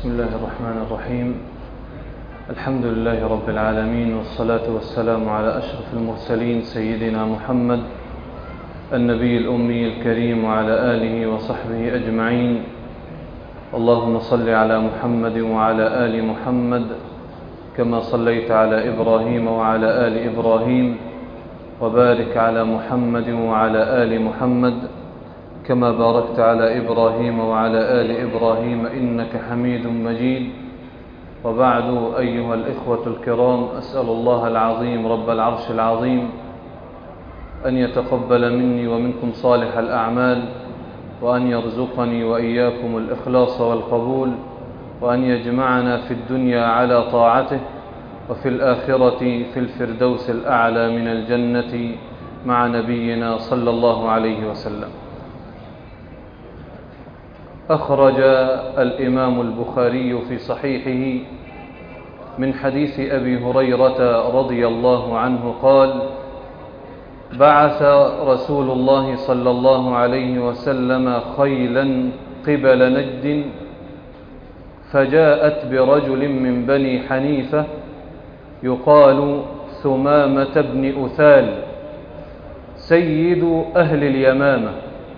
بسم الله الرحمن الرحيم. الحمد لله رب العالمين، والصلاة والسلام على أشرف المرسلين سيدنا محمد النبي الأمي الكريم وعلى آله وصحبه أجمعين. اللهم صل على محمد وعلى آل محمد كما صليت على إبراهيم وعلى آل إبراهيم، وبارك على محمد وعلى آل محمد كما باركت على إبراهيم وعلى آل إبراهيم إنك حميد مجيد. وبعد، أيها الإخوة الكرام، أسأل الله العظيم رب العرش العظيم أن يتقبل مني ومنكم صالح الأعمال، وأن يرزقني وإياكم الإخلاص والقبول، وأن يجمعنا في الدنيا على طاعته، وفي الآخرة في الفردوس الأعلى من الجنة مع نبينا صلى الله عليه وسلم. أخرج الإمام البخاري في صحيحه من حديث أبي هريرة رضي الله عنه قال: بعث رسول الله صلى الله عليه وسلم خيلا قبل نجد، فجاءت برجل من بني حنيفة يقال ثمامة بن أثال سيد أهل اليمامة،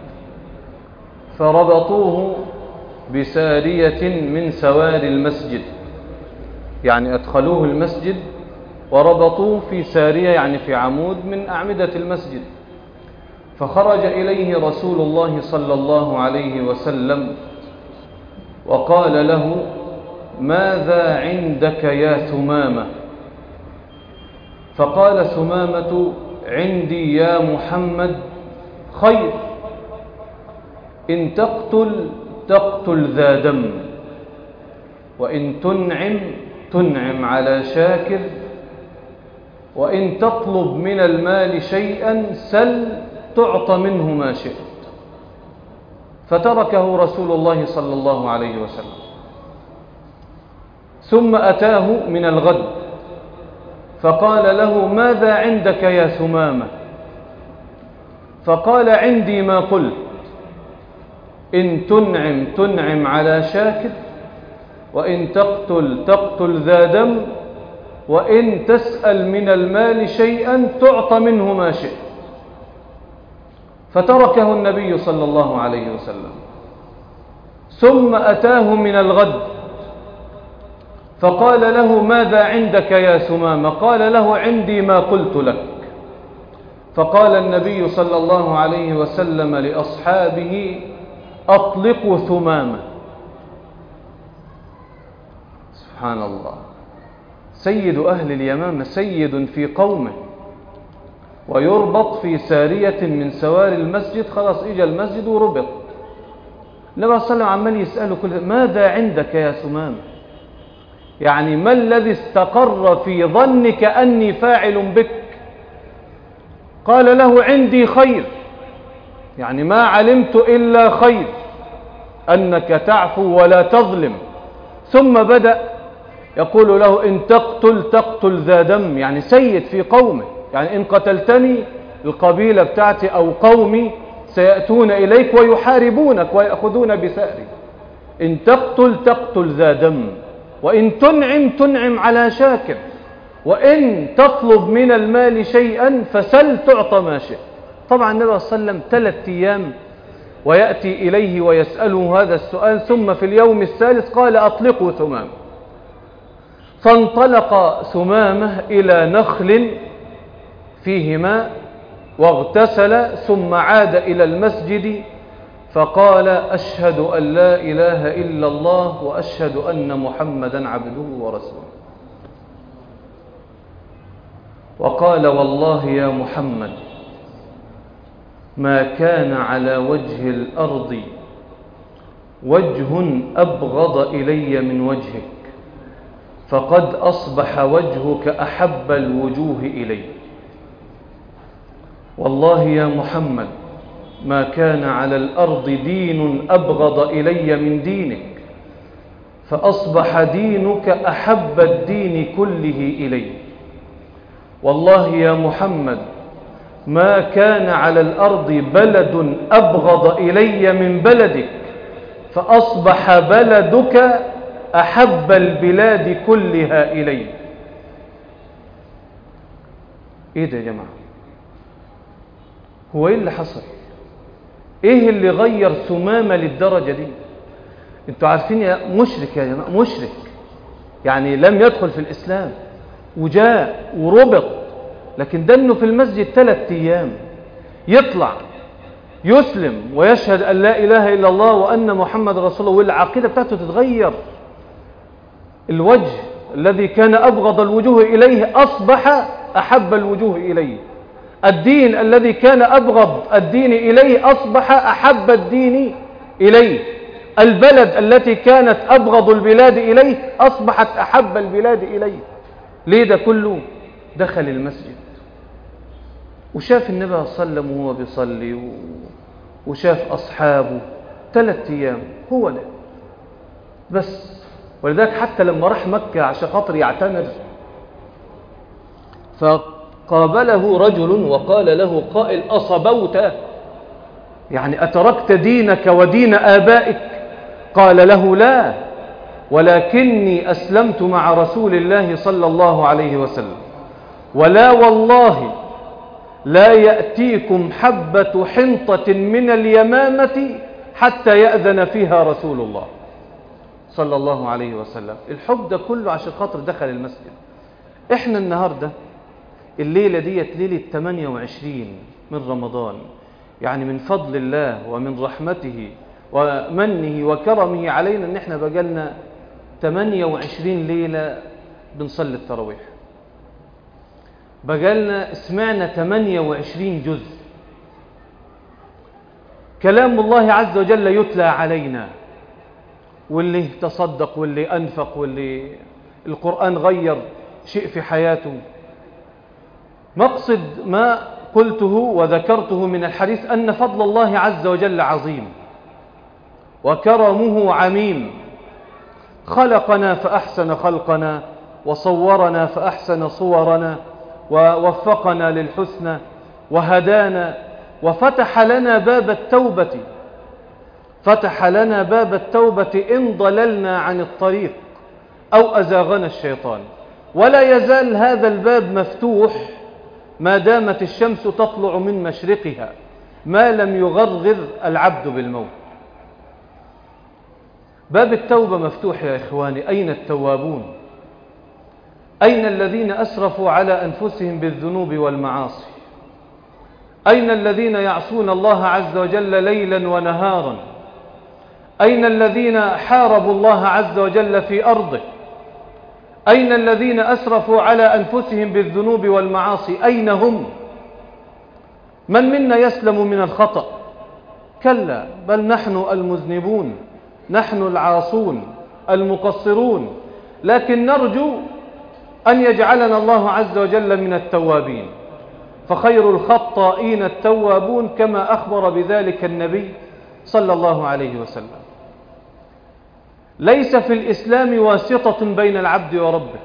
فربطوه بسارية من سوار المسجد، يعني أدخلوه المسجد وربطوه في سارية، يعني في عمود من أعمدة المسجد. فخرج إليه رسول الله صلى الله عليه وسلم وقال له: ماذا عندك يا ثمامة؟ فقال ثمامة: عندي يا محمد خير، إن تقتل ذا دم، وإن تنعم على شاكر، وإن تطلب من المال شيئا سل تعطى منه ما شئت. فتركه رسول الله صلى الله عليه وسلم، ثم أتاه من الغد فقال له: ماذا عندك يا ثمامة؟ فقال: عندي ما قلت، إن تنعم على شاكر، وإن تقتل ذا دم، وإن تسأل من المال شيئا تعطى منه ما شئت. فتركه النبي صلى الله عليه وسلم، ثم أتاه من الغد فقال له: ماذا عندك يا ثمامة؟ قال له: عندي ما قلت لك. فقال النبي صلى الله عليه وسلم لأصحابه: أطلقوا ثمامة. سبحان الله، سيد أهل اليمامة، سيد في قومه، ويربط في سارية من سوار المسجد. خلاص إجا المسجد وربط. النبي صلى الله عليه وسلم عمال يسأله ماذا عندك يا ثمامة؟ يعني ما الذي استقر في ظنك أني فاعل بك؟ قال له: عندي خير، يعني ما علمت إلا خير، أنك تعفو ولا تظلم. ثم بدأ يقول له: إن تقتل ذا دم، يعني سيد في قومه، يعني إن قتلتني القبيلة بتاعتي أو قومي سيأتون إليك ويحاربونك ويأخذون بثأري. إن تقتل ذا دم، وإن تنعم على شاكر، وإن تطلب من المال شيئا فسل تعطى ما شئت. طبعا النبي صلى الله عليه وسلم 3 أيام ويأتي إليه ويسأله هذا السؤال، ثم في اليوم الثالث قال: أطلقوا ثمامة. فانطلق ثمامة إلى نخل فيه ماء واغتسل، ثم عاد إلى المسجد فقال: أشهد أن لا إله إلا الله وأشهد أن محمدا عبده ورسوله. وقال: والله يا محمد ما كان على وجه الأرض وجه أبغض إلي من وجهك، فقد أصبح وجهك أحب الوجوه إلي. والله يا محمد ما كان على الأرض دين أبغض إلي من دينك، فأصبح دينك أحب الدين كله إلي. والله يا محمد ما كان على الأرض بلد أبغض إلي من بلدك، فأصبح بلدك أحب البلاد كلها إليه. إيه ده يا جماعة؟ هو إيه اللي حصل؟ إيه اللي غير ثمامة للدرجة دي؟ أنتوا عارفين يا مشرك يا جماعة، مشرك يعني لم يدخل في الإسلام وجاء وربط، لكن دنه في المسجد 3 أيام، يطلع يسلم ويشهد أن لا إله إلا الله وأن محمد رسول الله، والعقيدة بتاعته تتغير. الوجه الذي كان أبغض الوجوه إليه أصبح أحب الوجوه إليه. الدين الذي كان أبغض الدين إليه أصبح أحب الدين إليه. البلد التي كانت أبغض البلاد إليه أصبحت أحب البلاد إليه. ليه ده كله؟ دخل المسجد وشاف النبي صلى الله عليه وسلم وهو بيصلي وشاف أصحابه 3 أيام، هو ده بس. ولذلك حتى لما راح مكة عشان خاطر يعتمر، فقابله رجل وقال له قائل: أصبوت؟ يعني أتركت دينك ودين آبائك؟ قال له: لا، ولكني أسلمت مع رسول الله صلى الله عليه وسلم، ولا والله لا يأتيكم حبة حنطة من اليمامة حتى يأذن فيها رسول الله صلى الله عليه وسلم. الحب ده كله عشان خاطر دخل المسجد. احنا النهاردة الليلة ديت ليلة 28 من رمضان، يعني من فضل الله ومن رحمته ومنه وكرمه علينا ان احنا بقالنا 28 ليلة بنصلي التراويح، بقالنا سمعنا 28 جزء كلام الله عز وجل يتلى علينا، واللي تصدق واللي أنفق واللي القرآن غير شيء في حياته. مقصد ما قلته وذكرته من الحديث أن فضل الله عز وجل عظيم وكرمه عميم. خلقنا فأحسن خلقنا، وصورنا فأحسن صورنا، ووفقنا للحسنى، وهدانا، وفتح لنا باب التوبة، فتح لنا باب التوبة إن ضللنا عن الطريق أو أزاغنا الشيطان. ولا يزال هذا الباب مفتوح ما دامت الشمس تطلع من مشرقها، ما لم يغرغر العبد بالموت. باب التوبة مفتوح يا إخواني. أين التوابون؟ أين الذين أسرفوا على أنفسهم بالذنوب والمعاصي؟ أين الذين يعصون الله عز وجل ليلا ونهارا؟ أين الذين حاربوا الله عز وجل في أرضه؟ أين الذين أسرفوا على أنفسهم بالذنوب والمعاصي؟ أين هم؟ من منا يسلم من الخطأ؟ كلا، بل نحن المذنبون، نحن العاصون المقصرون، لكن نرجو أن يجعلنا الله عز وجل من التوابين. فخير الخطائين التوابون، كما أخبر بذلك النبي صلى الله عليه وسلم. ليس في الإسلام واسطة بين العبد وربه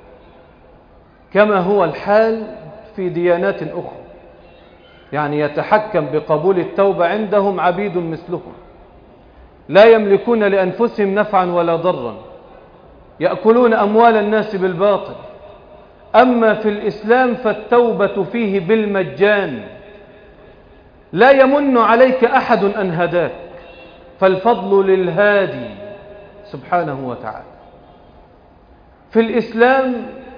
كما هو الحال في ديانات أخرى، يعني يتحكم بقبول التوبة عندهم عبيد مثلهم لا يملكون لأنفسهم نفعا ولا ضرا، يأكلون أموال الناس بالباطل. أما في الإسلام فالتوبة فيه بالمجان، لا يمن عليك أحد أن هداك، فالفضل للهادي سبحانه وتعالى. في الإسلام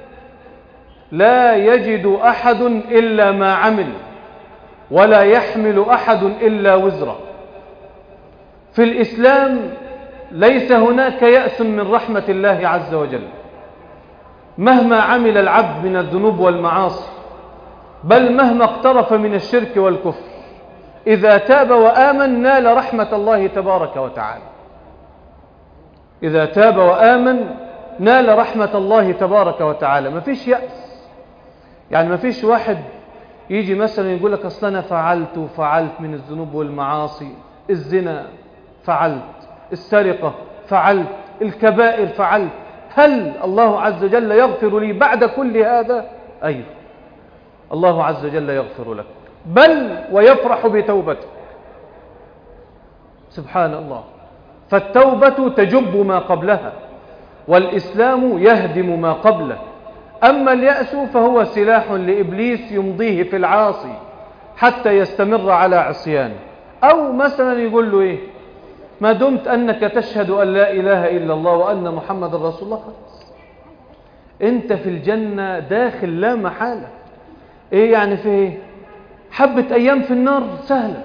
لا يجد أحد إلا ما عمل، ولا يحمل أحد إلا وزره. في الإسلام ليس هناك يأس من رحمة الله عز وجل مهما عمل العبد من الذنوب والمعاصي، بل مهما اقترف من الشرك والكفر، إذا تاب وآمن نال رحمة الله تبارك وتعالى. إذا تاب وآمن نال رحمة الله تبارك وتعالى. ما فيش يأس، يعني ما فيش واحد يجي مثلا يقول لك أصلا أنا فعلت وفعلت من الذنوب والمعاصي، الزنا فعلت، السرقة فعلت، الكبائر فعلت، هل الله عز وجل يغفر لي بعد كل هذا؟ أيوه، الله عز وجل يغفر لك، بل ويفرح بتوبتك سبحان الله. فالتوبة تجب ما قبلها، والإسلام يهدم ما قبله. أما اليأس فهو سلاح لإبليس يمضيه في العاصي حتى يستمر على عصيانه. أو مثلا يقول له إيه؟ ما دمت أنك تشهد أن لا إله إلا الله وأن محمد رسول الله، خلاص أنت في الجنة داخل لا محالة. إيه يعني في إيه؟ حبة أيام في النار سهلة،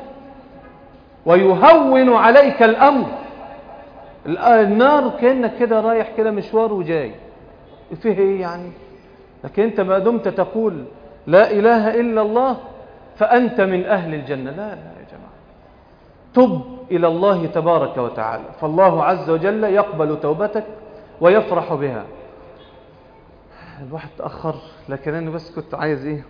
ويهون عليك الأمر. النار كأنك كده رايح كده مشوار وجاي، فيه إيه يعني؟ لكن أنت ما دمت تقول لا إله إلا الله فأنت من أهل الجنة. لا يا جماعة، تب إلى الله تبارك وتعالى، فالله عز وجل يقبل توبتك ويفرح بها. الواحد تأخر، لكن أنا بس كنت عايز إيه؟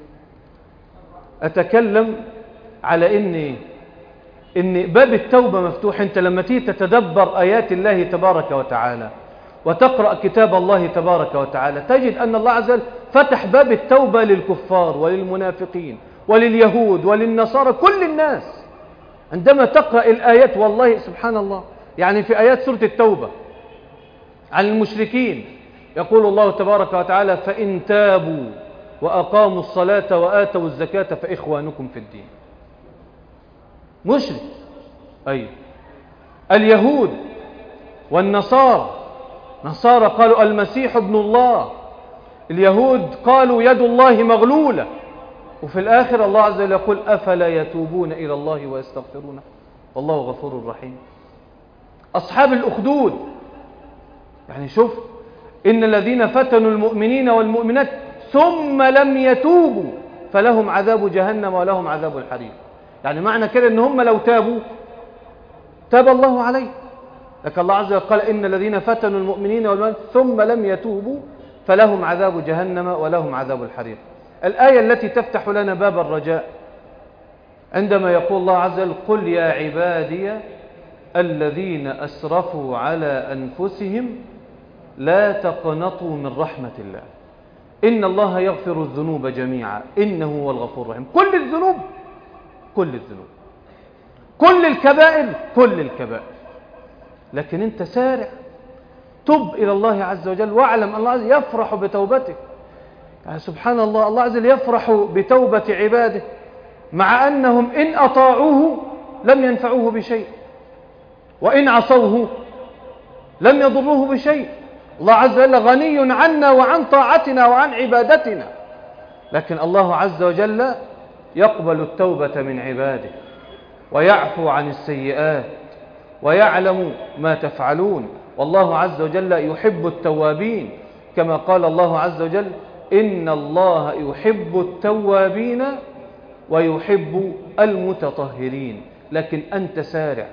أتكلم على إن باب التوبة مفتوح. أنت لما تيجي تتدبر آيات الله تبارك وتعالى وتقرأ كتاب الله تبارك وتعالى تجد أن الله عز وجل فتح باب التوبة للكفار وللمنافقين ولليهود وللنصارى، كل الناس. عندما تقرأ الآيات والله سبحان الله، يعني في آيات سورة التوبة عن المشركين يقول الله تبارك وتعالى: فإن تابوا وأقاموا الصلاة وآتوا الزكاة فإخوانكم في الدين. مشرك، أي اليهود والنصارى قالوا المسيح ابن الله، اليهود قالوا يد الله مغلولة، وفي الآخر الله عز وجل يقول: أفلا يتوبون إلى الله ويستغفرونه والله غفور رحيم. أصحاب الأخدود، يعني شوف، إن الذين فتنوا المؤمنين والمؤمنات ثم لم يتوبوا فلهم عذاب جهنم ولهم عذاب الحريق. يعني معنى كده إن هم لو تابوا تاب الله عليه. لكن الله عز وجل قال: إن الذين فتنوا المؤمنين والمؤمنات ثم لم يتوبوا فلهم عذاب جهنم ولهم عذاب الحريق. الآية التي تفتح لنا باب الرجاء عندما يقول الله عز وجل: قل يا عبادي الذين أسرفوا على أنفسهم لا تقنطوا من رحمة الله إن الله يغفر الذنوب جميعا إنه هو الغفور الرحيم. كل الذنوب، كل الكبائر، لكن أنت سارع، تب إلى الله عز وجل، واعلم الله عز وجل يفرح بتوبتك. يعني سبحان الله، الله عز وجل يفرح بتوبة عباده مع أنهم إن أطاعوه لم ينفعوه بشيء، وإن عصوه لم يضروه بشيء. الله عز وجل غني عنا وعن طاعتنا وعن عبادتنا، لكن الله عز وجل يقبل التوبة من عباده ويعفو عن السيئات ويعلم ما تفعلون. والله عز وجل يحب التوابين، كما قال الله عز وجل: إن الله يحب التوابين ويحب المتطهرين. لكن أنت سارع.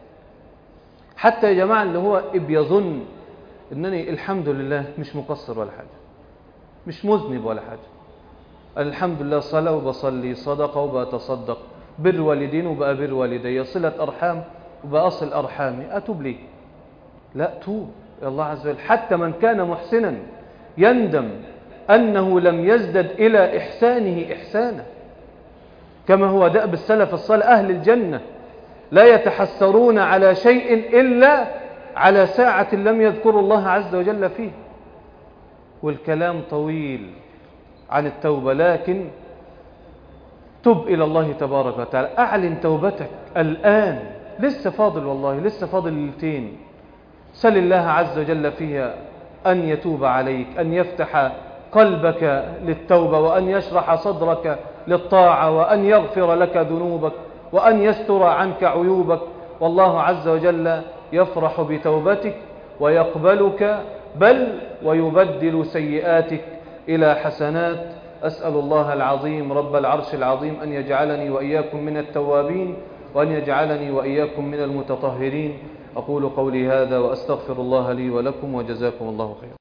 حتى يا جماعة اللي هو بيظن أنني الحمد لله مش مقصر ولا حاجة، مش مذنب ولا حاجة، الحمد لله صلاة وبصلي، صدقة وبتصدق، بر والدين وبقى بر والدي، صلة أرحام وبأصل أرحامي، أتوب ليه؟ لا، توب يا الله عز وجل. حتى من كان محسنا يندم أنه لم يزدد إلى إحسانه إحسانا، كما هو دأب السلف الصالح أهل الجنة، لا يتحسرون على شيء إلا على ساعة لم يذكروا الله عز وجل فيه. والكلام طويل عن التوبة، لكن تب إلى الله تبارك وتعالى، أعلن توبتك الآن. لسه فاضل، والله لسه فاضل ليلتين، سل الله عز وجل فيها أن يتوب عليك، أن يفتح قلبك للتوبة، وأن يشرح صدرك للطاعة، وأن يغفر لك ذنوبك، وأن يستر عنك عيوبك. والله عز وجل يفرح بتوبتك ويقبلك، بل ويبدل سيئاتك إلى حسنات. أسأل الله العظيم رب العرش العظيم أن يجعلني وإياكم من التوابين، وأن يجعلني وإياكم من المتطهرين. أقول قولي هذا وأستغفر الله لي ولكم، وجزاكم الله خيرا.